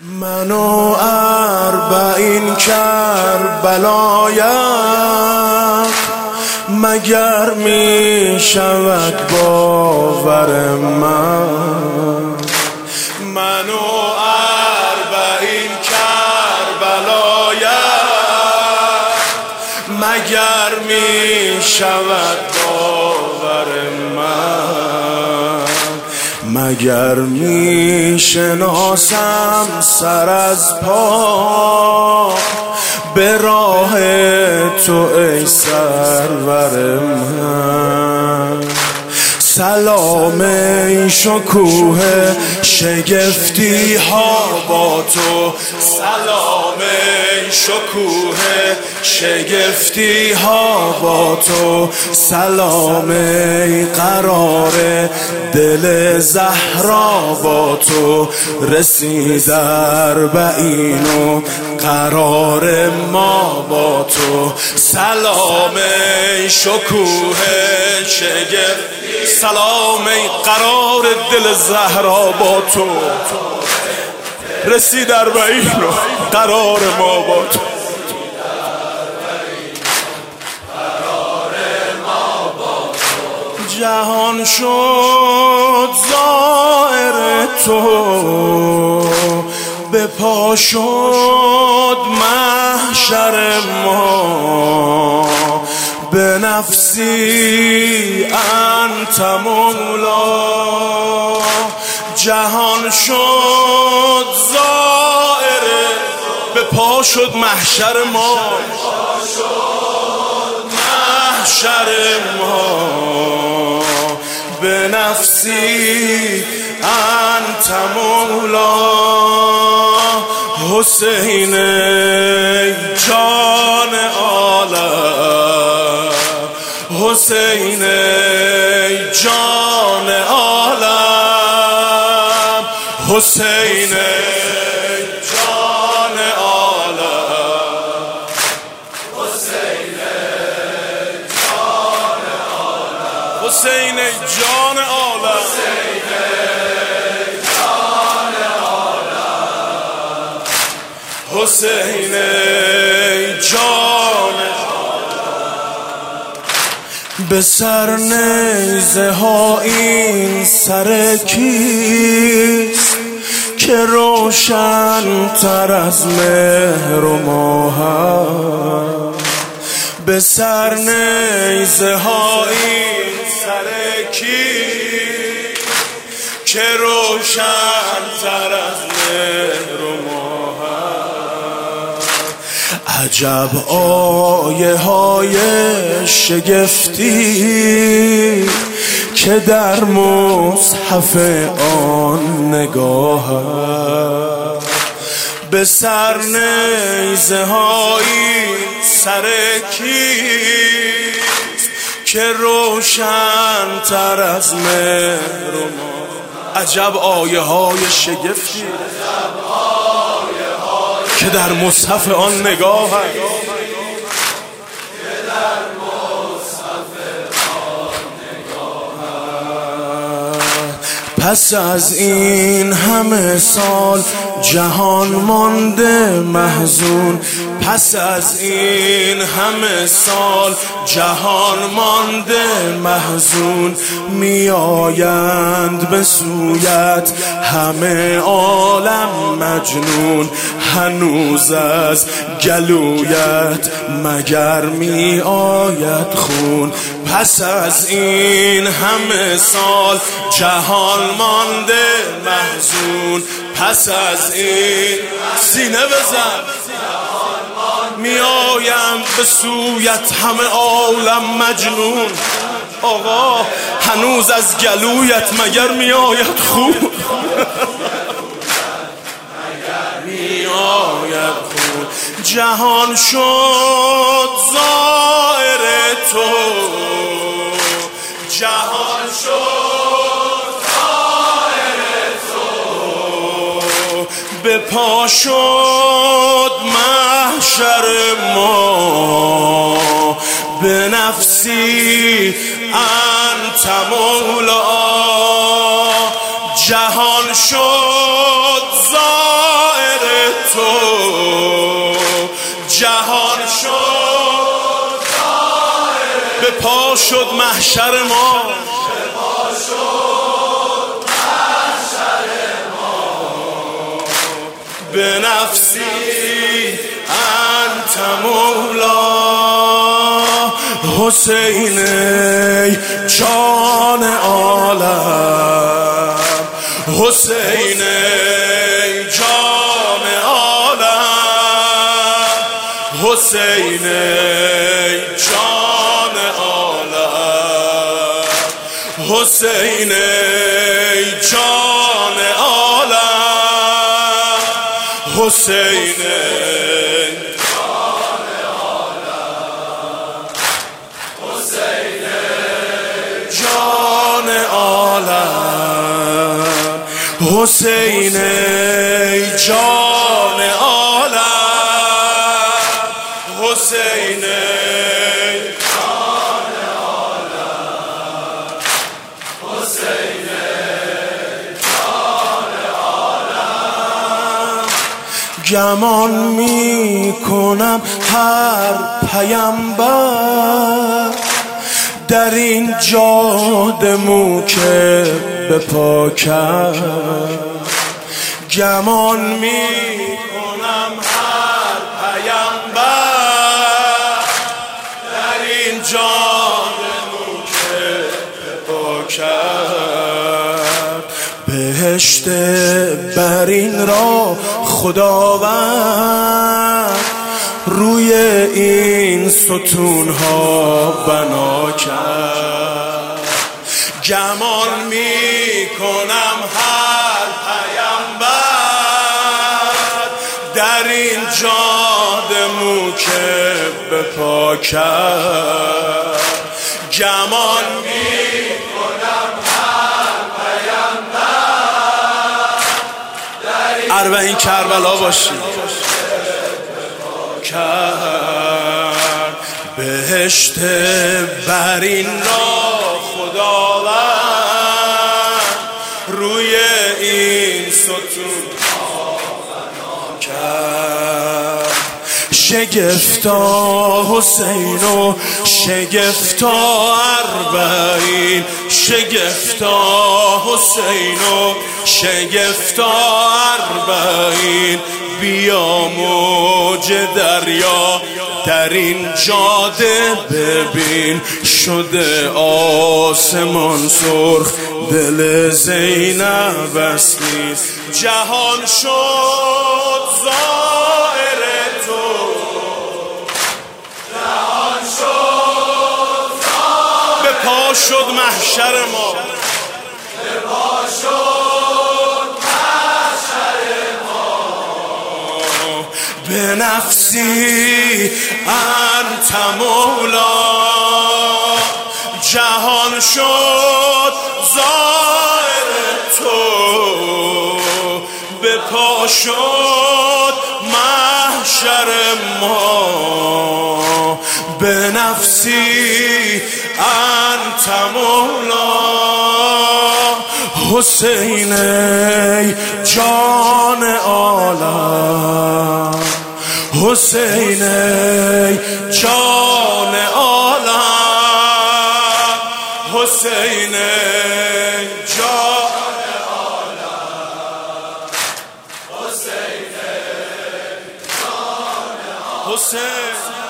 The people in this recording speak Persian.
منو اربعین کربلایم مگر می شود باور من. منو اربعین کربلایم مگر می شود باور من. مگر می شناسم سر از پا به راه تو ای سرور من. سلام ای شکوه شگفتی ها با تو، سلام ای شکوه شگفتی ها با تو، سلام ای قرار دل زهرا با تو. رسید اربعین و قرار ما با تو. سلام ای شکوه شگفتی، سلام ای قرار دل زهرا با تو. رسید اربعین و قرار ما با تو. جهان شد زائر تو، به پا شد محشر ما. به نفسی انت مولا، جهان شد زائر، به پا شد محشر ما، محشر ما. به نفسی انت مولا، حسین ای جان عالم، حسین ای جان عالم، حسین ای جان عالم، حسین ای جان عالم، حسین ای جان عالم، حسین ای جان. به سر نیزه ها این سر کیست که روشن تر از مهر و ماه؟ به سر نیزه ها این سر کیست که روشن تر از مهر و ماه؟ عجب آیه های شگفتی که در مصحف آن نگاه. به سر نیزه های سر کیست که روشن تر از مهر و ماه؟ عجب آیه های شگفتی که در مصحف آن نگاه. پس از این همه سال جهان مانده محزون، پس از این همه سال جهان مانده محزون. می آیند به سویت همه عالم مجنون، هنوز از گلویت مگر می آید خون. پس از این همه سال جهان مانده محزون، پس از این سینه بزن. می آیم به سویت همه عالم مجنون. آقا هنوز از گلویت مگر می آید خون؟ می آید خون. جهان شد زائر تو، جهان شد زائر تو، به پا شد محشر ما. به نفسی انت مولا، جهان شد زائر جهان شد به پا شد محشر ما، به نفسی انت مولا. حسین ای جان عالم، حسین ای جان عالم، حسین ای جان عالم، حسین ای جان عالم، حسین جان عالم، حسین ای جان عالم، حسین ای جان عالم، حسین ای جان عالم. گمان می کنم هر پیامبر در این جاده مو که به پا کرد. گمان می کنم هر پیامبر در این جاده مو که به پا کرد. بهشت برین را خداوند روی این ستونها بنا کرد. گمان می کنم هر پیامبر در این جاده مو که به پا کرد. گمان می کنم هر پیامبر در این اربعین کربلا باشید کرد. بهشت برین را خداوند روی این ستون بنا کرد. شگفتا حسین و شگفتا اربعین، شگفتا حسین و شگفتا اربعین. بیا موج دریا در این جاده ببین، شده آسمان سرخ دل زینب است نیست. جهان شد زائر تو، جهان شد زائر، به پا شد محشر ما، به پا شد محشر ما. به نفسی انت مولا، جهان شد زائر تو، به پا شد محشر ما. به نفسی انت مولا، حسین ای جان عالم، حسین ای جان عالم، حسین ای جان عالم، حسین ای جان عالم، حسین